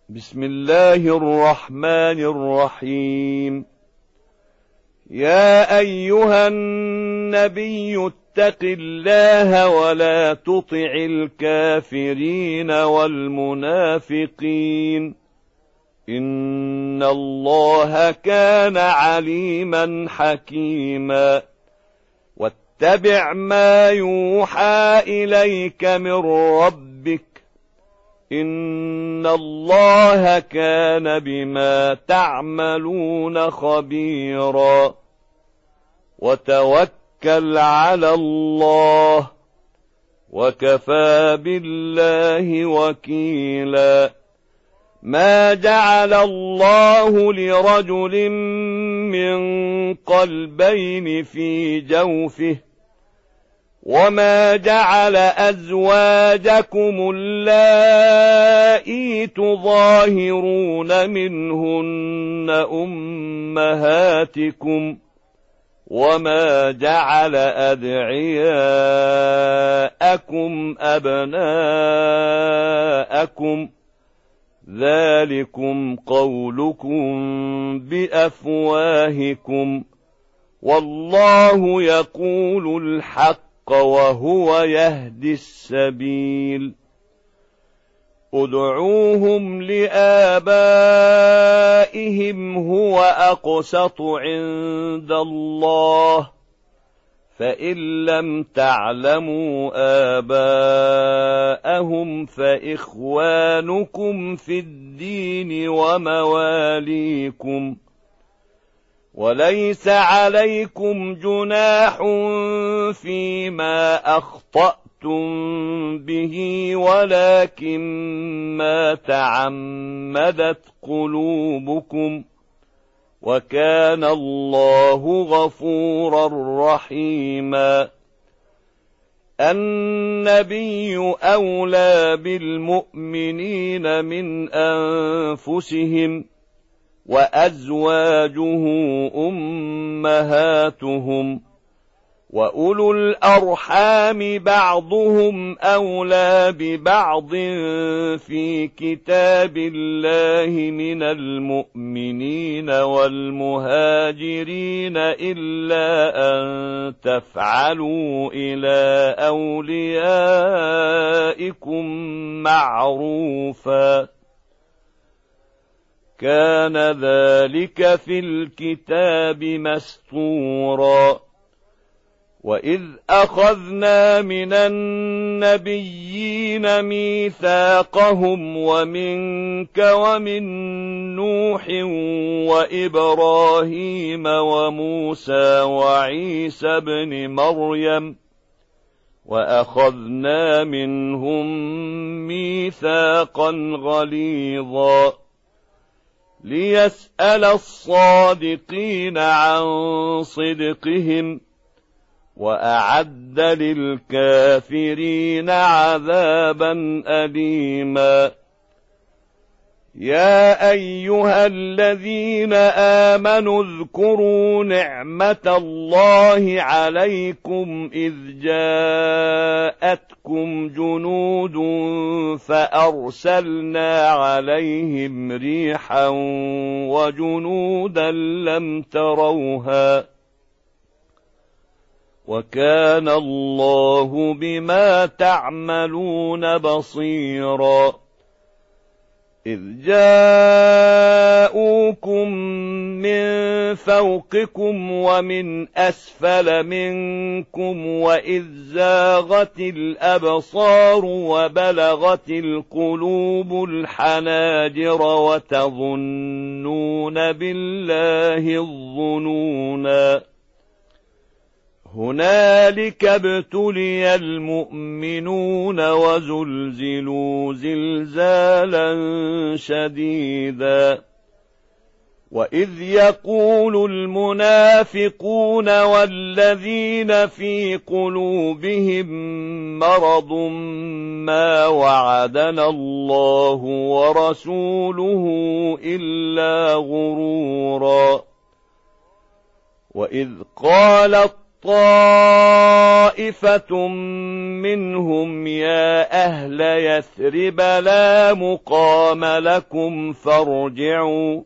بسم الله الرحمن الرحيم. يا أيها النبي اتق الله ولا تطع الكافرين والمنافقين، إن الله كان عليما حكيما. واتبع ما يوحى إليك من ربك، إن الله كان بما تعملون خبيرا. وتوكل على الله، وكفى بالله وكيلا. ما جعل الله لرجل من قلبين في جوفه، وما جعل أزواجكم اللائي تظاهرون منهن أمهاتكم، وما جعل أدعياءكم أبناءكم، ذلكم قولكم بأفواهكم، والله يقول الحق وهو يهدي السبيل. ادعوهم لآبائهم هو أقسط عند الله، فإن لم تعلموا آباءهم فإخوانكم في الدين ومواليكم، وليس عليكم جناح فيما أخطأتم به، ولكن ما تعمدت قلوبكم، وكان الله غفورا رحيما. النبي أولى بالمؤمنين من أنفسهم، وأزواجه أمهاتهم، وأولو الأرحام بعضهم أولى ببعض في كتاب الله من المؤمنين والمهاجرين، إلا أن تفعلوا إلى أوليائكم معروفا، كان ذلك في الكتاب مسطورا. وإذ أخذنا من النبيين ميثاقهم ومنك ومن نوح وإبراهيم وموسى وعيسى بن مريم، وأخذنا منهم ميثاقا غليظا، ليسأل الصادقين عن صدقهم، وأعد للكافرين عذابا أليما. يا أيها الذين آمنوا اذكروا نعمة الله عليكم إذ جاءتكم جنود فأرسلنا عليهم ريحا وجنودا لم تروها، وكان الله بما تعملون بصيرا. إذ جاءوكم من فوقكم ومن أسفل منكم، وإذ زاغت الأبصار وبلغت القلوب الحناجر، وتظنون بالله الظنونا. هنالك ابتلي المؤمنون وزلزلوا زلزالا شديدا. وإذ يقول المنافقون والذين في قلوبهم مرض ما وعدنا الله ورسوله إلا غرورا. وإذ قالت طائفة منهم يا أهل يثرب لا مقام لكم فارجعوا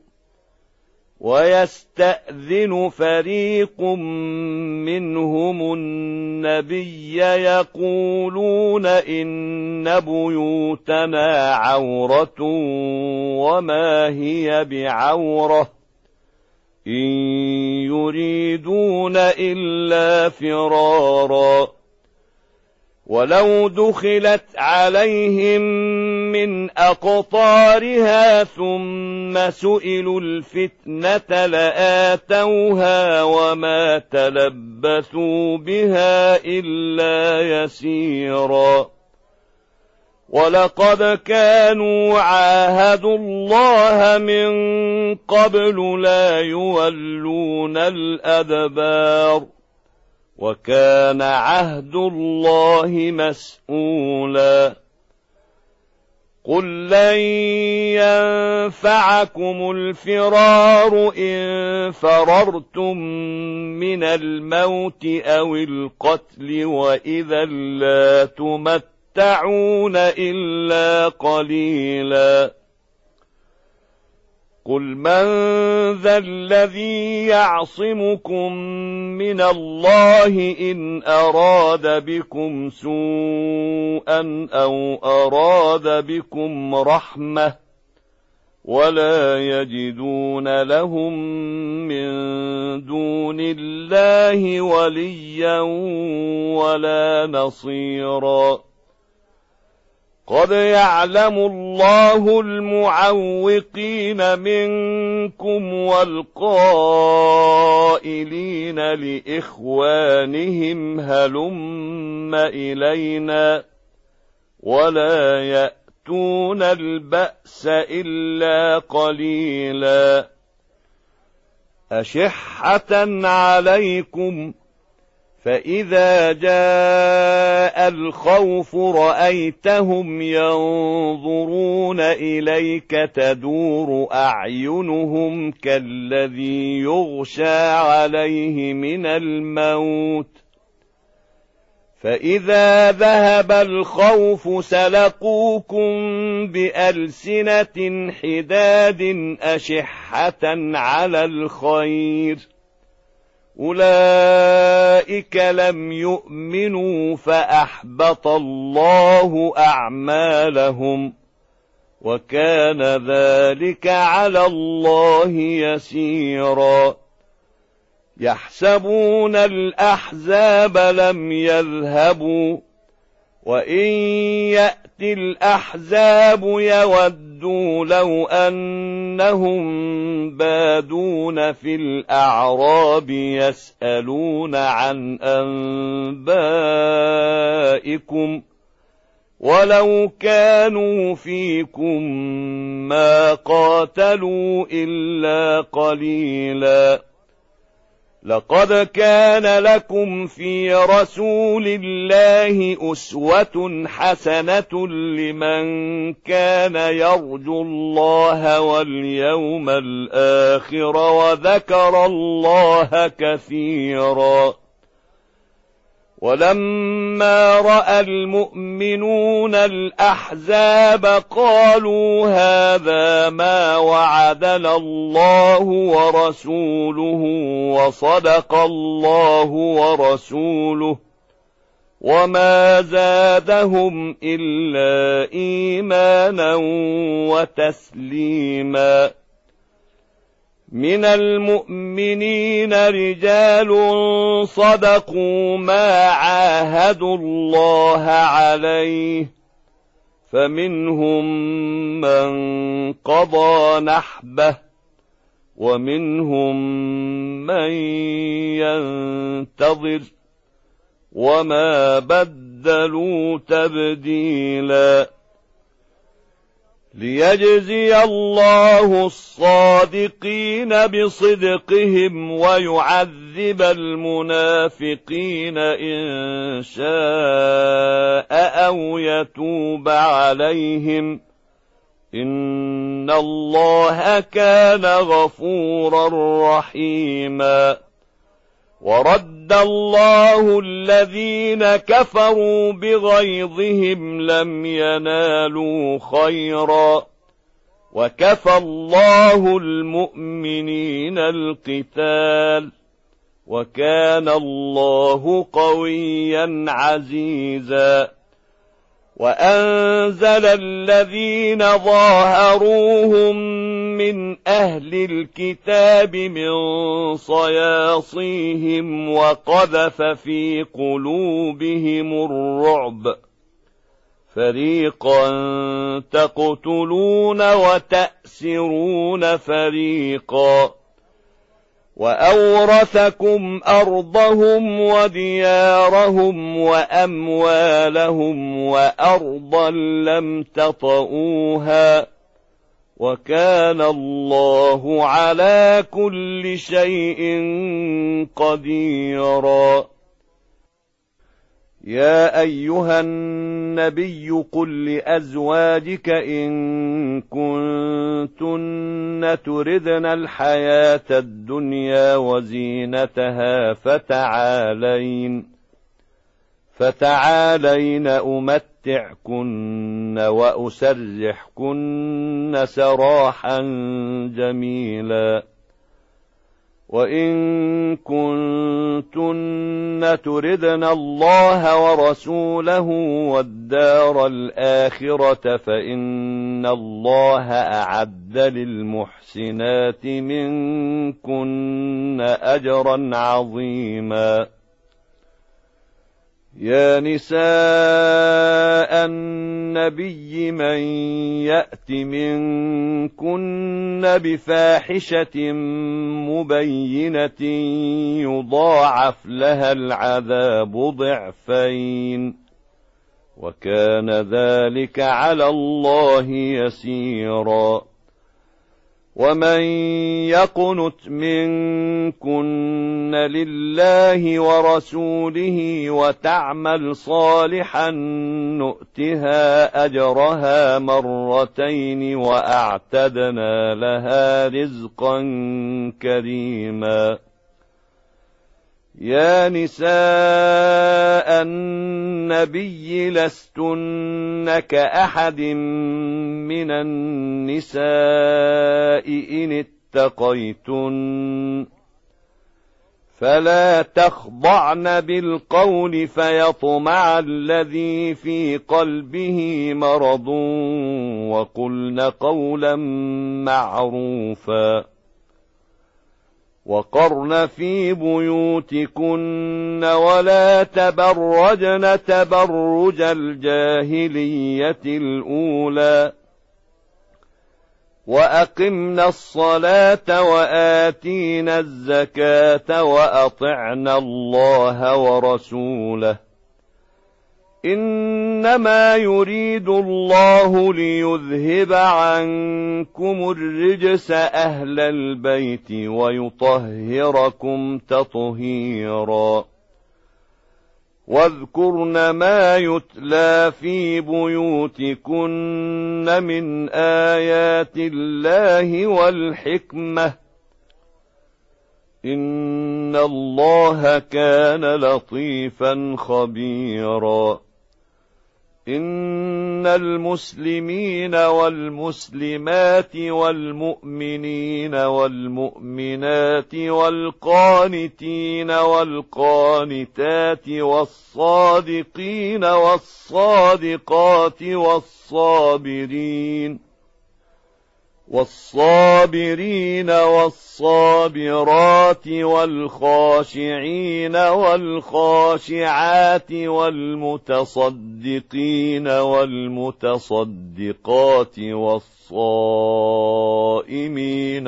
ويستأذن فريق منهم النبي يقولون إن بيوتنا عورة وما هي بعورة إن يريدون إلا فرارا ولو دخلت عليهم من أقطارها ثم سئلوا الفتنة لآتوها وما تلبثوا بها إلا يسيرا ولقد كانوا عاهدوا الله من قبل لا يولون الأدبار وكان عهد الله مسؤولا قل لن ينفعكم الفرار إن فررتم من الموت أو القتل وإذا لا تمتعون إلا قليلا قل من ذا الذي يعصمكم من الله إن أراد بكم سوءا أو أراد بكم رحمة ولا يجدون لهم من دون الله وليا ولا نصيرا قد يعلم الله المعوقين منكم والقائلين لإخوانهم هلم إلينا ولا يأتون البأس إلا قليلا أشحة عليكم فإذا جاء الخوف رأيتهم ينظرون إليك تدور أعينهم كالذي يغشى عليه من الموت فإذا ذهب الخوف سلقوكم بألسنة حداد أشحة على الخير أولئك لم يؤمنوا فأحبط الله أعمالهم وكان ذلك على الله يسيرا يحسبون الأحزاب لم يذهبوا وإن يأتي الأحزاب يودوا لو أنهم بادون في الأعراب يسألون عن أنبائكم ولو كانوا فيكم ما قاتلوا إلا قليلا لقد كان لكم في رسول الله أسوة حسنة لمن كان يرجو الله واليوم الآخر وذكر الله كثيرا ولما رأى المؤمنون الأحزاب قالوا هذا ما وعدنا الله ورسوله وصدق الله ورسوله وما زادهم إلا إيمانا وتسليما من المؤمنين رجال صدقوا ما عاهدوا الله عليه فمنهم من قضى نحبه ومنهم من ينتظر وما بدلوا تبديلا ليجزي الله الصادقين بصدقهم ويعذب المنافقين إن شاء أو يتوب عليهم إن الله كان غفورا رحيما ورد وَرَدَّ اللَّهُ الَّذِينَ كَفَرُوا بِغَيظِهِمْ لَمْ يَنَالُوا خَيْرًا وَكَفَى اللَّهُ الْمُؤْمِنِينَ الْقِتَالَ وَكَانَ اللَّهُ قَوِيًّا عَزِيزًا وَأَنزَلَ الَّذِينَ ظَاهَرُوهُم مِّنْ أَهْلِ الْكِتَابِ مِنْ صَيَاصِيهِمْ وَقَذَفَ فِي قُلُوبِهِمُ الرُّعْبَ فَرِيقًا تَقْتُلُونَ وَتَأْسِرُونَ فَرِيقًا وَأَوْرَثَكُمْ أَرْضَهُمْ وَدِيَارَهُمْ وَأَمْوَالَهُمْ وَأَرْضًا لَّمْ تَطَئُوهَا وَكَانَ اللَّهُ عَلَى كُلِّ شَيْءٍ قَدِيرًا يَا أَيُّهَا النَّبِيُّ قُل لِّأَزْوَاجِكَ إِن كُنتُنَّ تُرِدْنَ الْحَيَاةَ الدُّنْيَا وَزِينَتَهَا فتعالين أُمَتِّعْكُنَّ وَأُسَرِّحْكُنَّ سَرَاحًا جَمِيلًا وَإِن كُنتُنَّ تُرِدْنَ اللَّهَ وَرَسُولَهُ وَالدَّارَ الْآخِرَةَ فَإِنَّ اللَّهَ أَعَدَّ لِلْمُحْسِنَاتِ مِنكُنَّ أَجْرًا عَظِيمًا يَا نِسَاءَ النَّبِيِّ مَن يَأْتِ مِنكُنَّ بِفَاحِشَةٍ مُبَيِّنَةٍ يُضَاعَفْ لَهَا الْعَذَابُ ضِعْفَيْنِ وَكَانَ ذَلِكَ عَلَى اللَّهِ يَسِيرًا وَمَن يَقْنُتْ مِنكُنَّ لِلَّهِ وَرَسُولِهِ وَتَعْمَلْ صَالِحًا نُؤْتِهَا أَجْرَهَا مرتين وَأَعْتَدْنَا لَهَا رِزْقًا كَرِيمًا يا نساء النبي لستن كأحد من النساء إن اتقيتن فلا تخضعن بالقول فيطمع الذي في قلبه مرض وقلن قولا معروفا وقرن في بيوتكن ولا تبرجن تبرج الجاهلية الأولى وأقمنا الصلاة وآتينا الزكاة وأطعنا الله ورسوله إنما يريد الله ليذهب عنكم الرجس أهل البيت ويطهركم تطهيرا واذكرن ما يتلى في بيوتكن من آيات الله والحكمة إن الله كان لطيفا خبيرا إن المسلمين والمسلمات والمؤمنين والمؤمنات والقانتين والقانتات والصادقين والصادقات والصابرين والصابرات والخاشعين والخاشعات والمتصدقين والمتصدقات والصائمين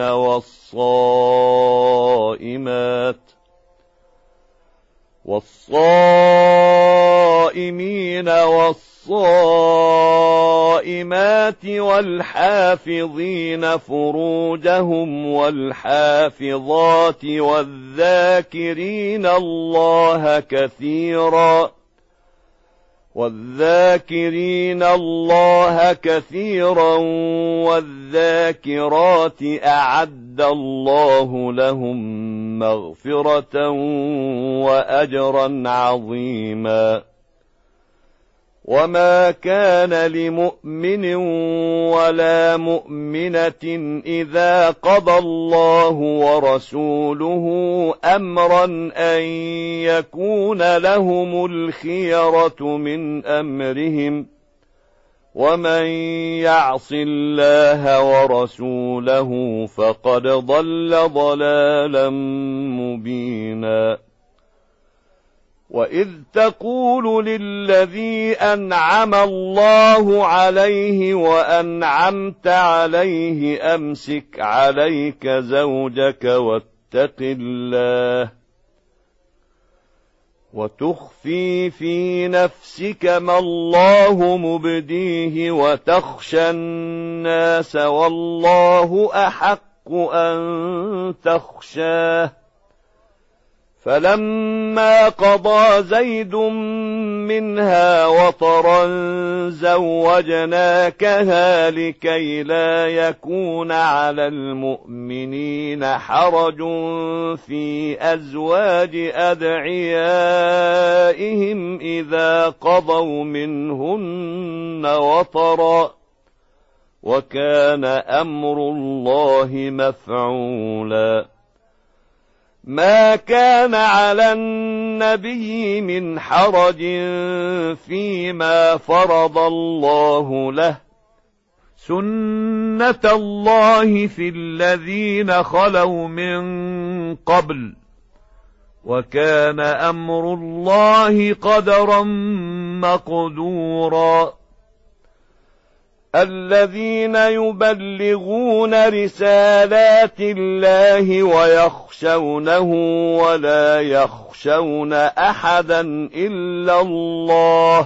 والصائمات والحافظين فروجهم والحافظات والذاكرين الله كثيرا والذاكرات أعد الله لهم مغفرة وأجرا عظيما. وما كان لمؤمن ولا مؤمنة إذا قضى الله ورسوله أمرا أن يكون لهم الخيرة من أمرهم، ومن يعص الله ورسوله فقد ضل ضلالا مبينا. وإذ تقول للذي أنعم الله عليه وأنعمت عليه أمسك عليك زوجك واتق الله وتخفي في نفسك ما الله مبديه وتخشى الناس والله أحق أن تخشاه. فلما قضى زيد منها وطرا زوجناكها لكي لا يكون على المؤمنين حرج في أزواج أدعيائهم إذا قضوا منهن وطرا، وكان أمر الله مفعولا. ما كان على النبي من حرج فيما فرض الله له، سنة الله في الذين خلوا من قبل، وكان أمر الله قدرا مقدورا. الذين يبلغون رسالات الله ويخشونه ولا يخشون أحدا إلا الله،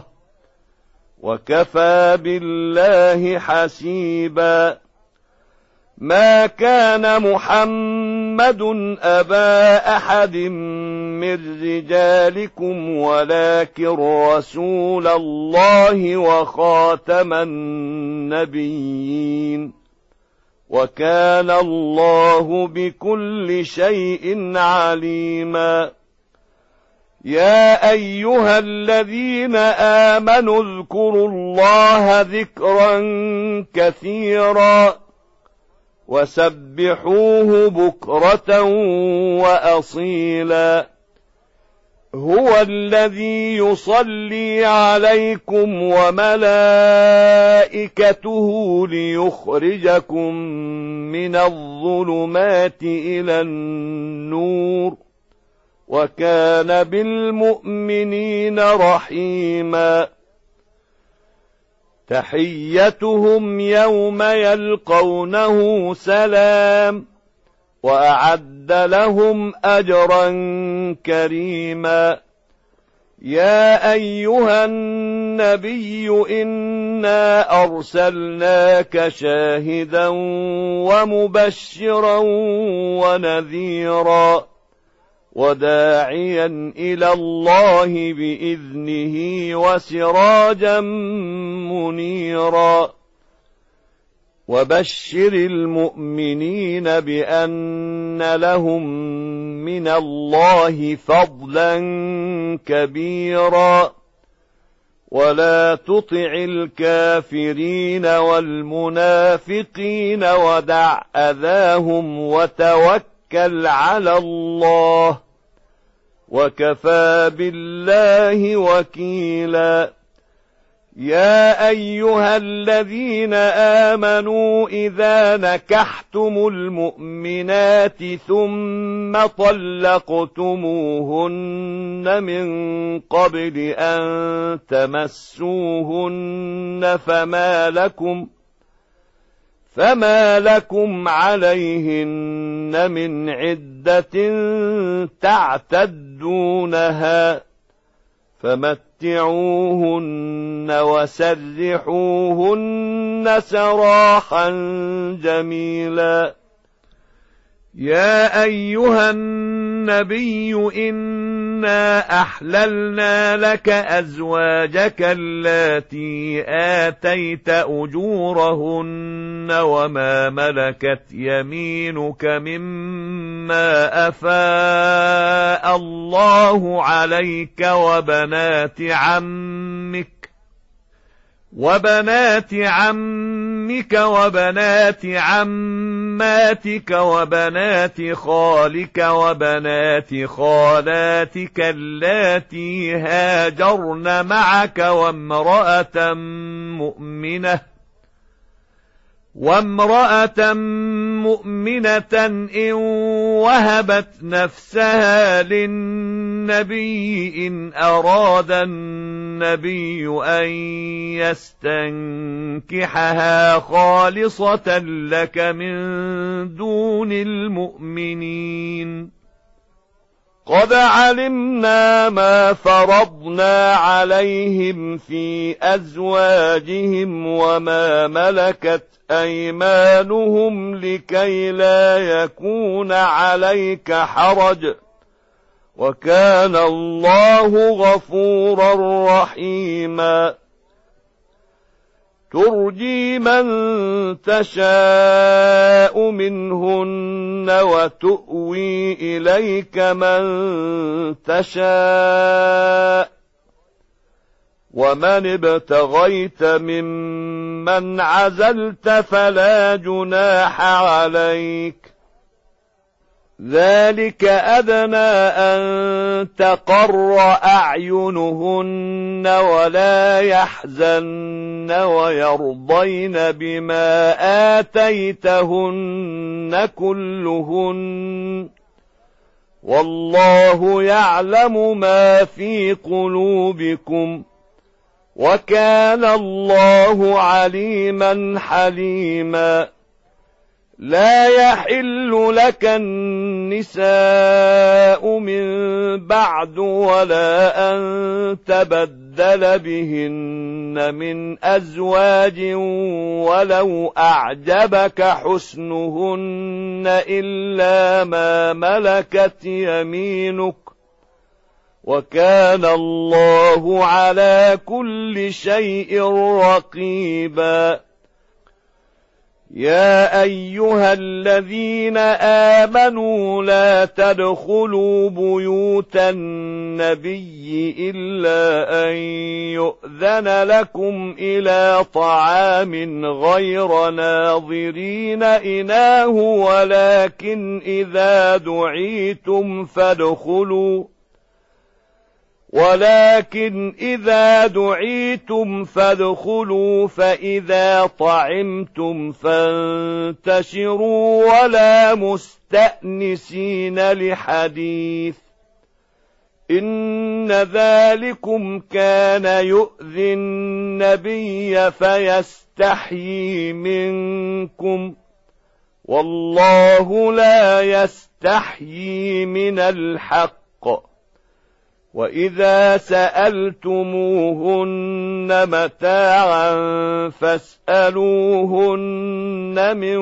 وكفى بالله حسيبا. ما كان محمد أبا أحد من رجالكم ولكن رسول الله وخاتم النبيين، وكان الله بكل شيء عليما. يا أيها الذين آمنوا اذكروا الله ذكرا كثيرا وسبحوه بكرة وأصيلا. هو الذي يصلي عليكم وملائكته ليخرجكم من الظلمات إلى النور، وكان بالمؤمنين رحيما. تحيتهم يوم يلقونه سلام، وأعد لهم أجرا كريما. يا أيها النبي إنا أرسلناك شاهدا ومبشرا ونذيرا وداعيا إلى الله بإذنه وسراجا منيرا. وبشر المؤمنين بأن لهم من الله فضلا كبيرا. ولا تطع الكافرين والمنافقين ودع أذاهم وتوكل على الله، وكفى بالله وكيلا. يا أيها الذين آمنوا إذا نكحتم المؤمنات ثم طلقتموهن من قبل أن تمسوهن فما لكم عليهن من عدة تعتدونها، فمتعوهن وسرحوهن سراحا جميلا. يا أيها النبي إنا أحللنا لك أزواجك اللاتي آتيت أجورهن وما ملكت يمينك مما أفاء الله عليك وبنات عمك وبنات عماتك وبنات خالك وبنات خالاتك اللاتي هاجرن معك وامرأة مؤمنة إن وهبت نفسها للنبي إن أراد النبي أن يستنكحها خالصة لك من دون المؤمنين. قد علمنا ما فرضنا عليهم في أزواجهم وما ملكت أيمانهم لكي لا يكون عليك حرج وكان الله غفورا رحيما. ترجي من تشاء منهن وتؤوي إليك من تشاء ومن ابتغيت ممن عزلت فلا جناح عليك ذلك أدنى أن تقر أعينهن ولا يحزن ويرضين بما آتيتهن كلهن والله يعلم ما في قلوبكم وكان الله عليما حليما. لا يحل لك النساء من بعد ولا أن تبدل بهن من أزواج ولو أعجبك حسنهن إلا ما ملكت يمينك وكان الله على كل شيء رقيبا. يا أيها الذين آمنوا لا تدخلوا بيوت النبي إلا أن يؤذن لكم إلى طعام غير ناظرين إناه ولكن إذا دعيتم فادخلوا فإذا طعمتم فانتشروا ولا مستأنسين لحديث إن ذلكم كان يؤذي النبي فيستحيي منكم والله لا يستحيي من الحق. وإذا سألتموهن متاعا فاسألوهن من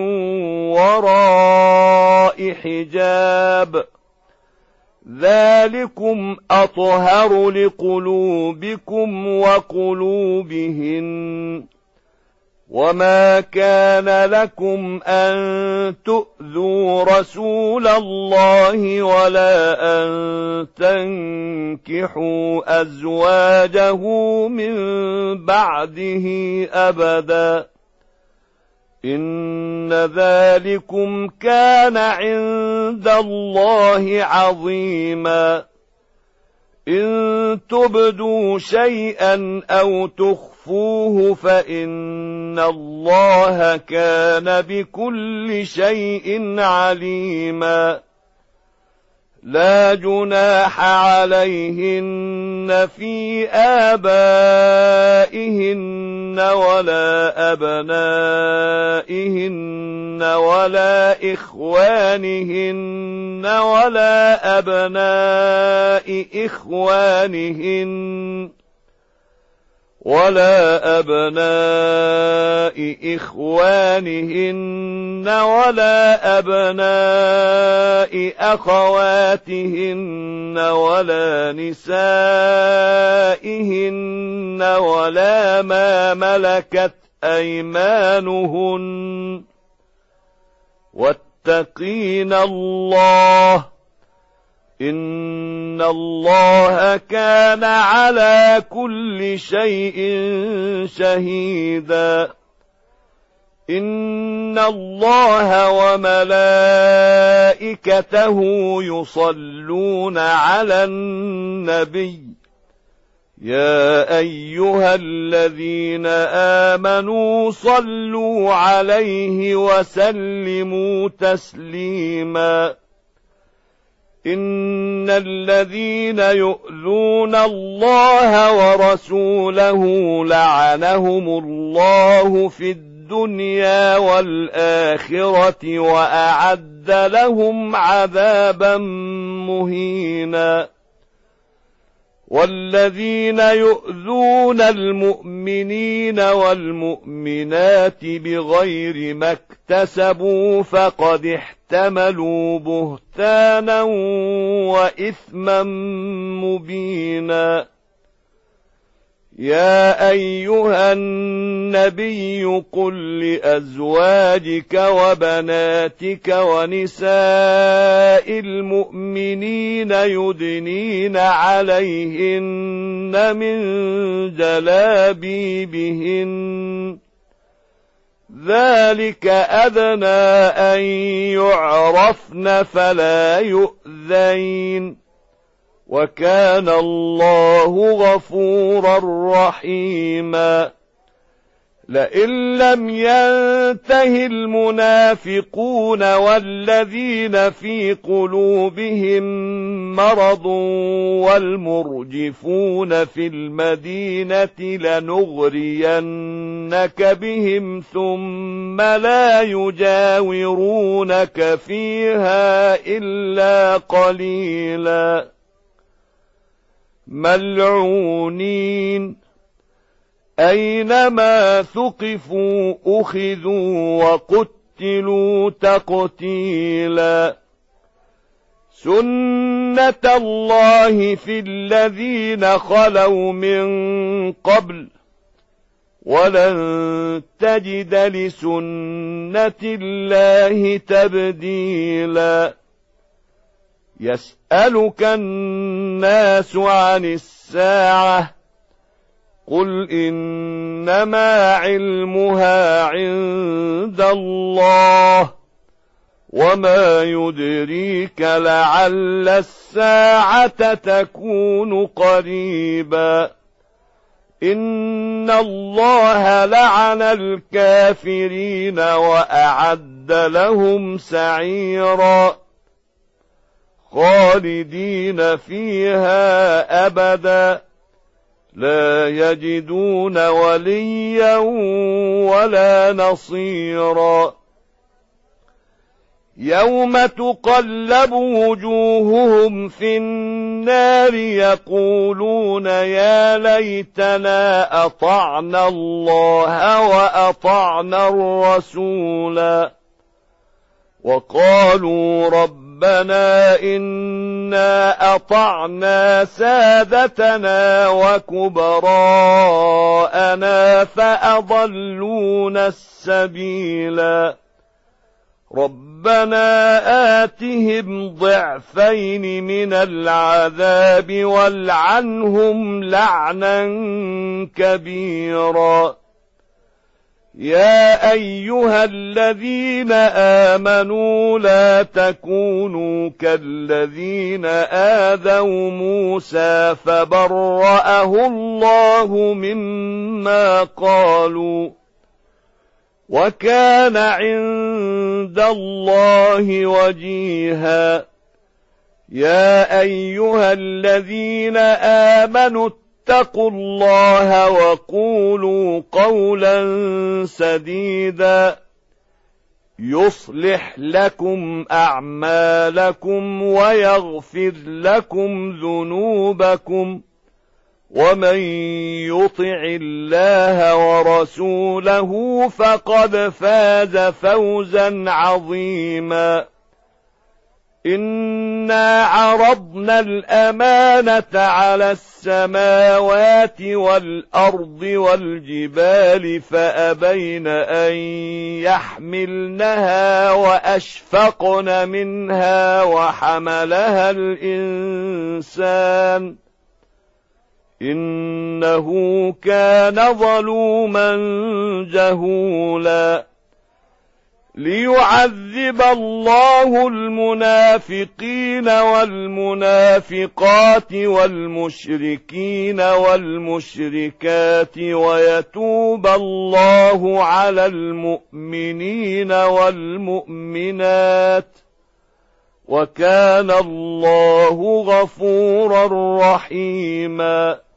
وراء حجاب ذلكم أطهر لقلوبكم وقلوبهن. وما كان لكم أن تؤذوا رسول الله ولا أن تنكحوا أزواجه من بعده أبدا إن ذلكم كان عند الله عظيما. إن تبدوا شيئا أو تخفوه فإن الله كان بكل شيء عليما. لا جناح عليهن في آبائهن ولا أبنائهن ولا إخوانهن ولا أبناء إخوانهن ولا أبناء إخوانهن ولا أبناء أخواتهن ولا نسائهن ولا ما ملكت أيمانهن واتقين الله إن الله كان على كل شيء شهيدا إن الله وملائكته يصلون على النبي يا أيها الذين آمنوا صلوا عليه وسلموا تسليما إن الذين يؤذون الله ورسوله لعنهم الله في الدنيا والآخرة وأعد لهم عذابا مهينا والذين يؤذون المؤمنين والمؤمنات بغير ما اكتسبوا فقد احتملوا بهتانا وإثما مبينا يا أيها النبي قل لأزواجك وبناتك ونساء المؤمنين يدنين عليهن من جلابيبهن ذلك أدنى أن يعرفن فلا يؤذين وكان الله غفورا رحيما لئن لم ينته المنافقون والذين في قلوبهم مرض والمرجفون في المدينة لنغرينك بهم ثم لا يجاورونك فيها إلا قليلا ملعونين أينما ثقفوا أخذوا وقتلوا تقتيلا سنة الله في الذين خلوا من قبل ولن تجد لسنة الله تبديلا يسألك الناس عن الساعة قل إنما علمها عند الله وما يدريك لعل الساعة تكون قريبا إن الله لعن الكافرين وأعد لهم سعيرا خالدين فيها أبدا لا يجدون وليا ولا نصيرا يوم تقلب وجوههم في النار يقولون يا ليتنا أطعنا الله وأطعنا الرسولا وقالوا ربنا إنا أطعنا سادتنا وكبراءنا فأضلونا السبيلا ربنا آتهم ضعفين من العذاب والعنهم لعنا كبيرا يا أيها الذين آمنوا لا تكونوا كالذين آذوا موسى فبرأه الله مما قالوا وكان عند الله وجيها يا أيها الذين آمنوا اتقوا الله وقولوا قولا سديدا يصلح لكم أعمالكم ويغفر لكم ذنوبكم ومن يطع الله ورسوله فقد فاز فوزا عظيما. إنا عرضنا الأمانة على السماوات والأرض والجبال فأبين أن يحملنها وأشفقن منها وحملها الإنسان إنه كان ظلوما جهولا. ليعذب الله المنافقين والمنافقات والمشركين والمشركات ويتوب الله على المؤمنين والمؤمنات وكان الله غفورا رحيما.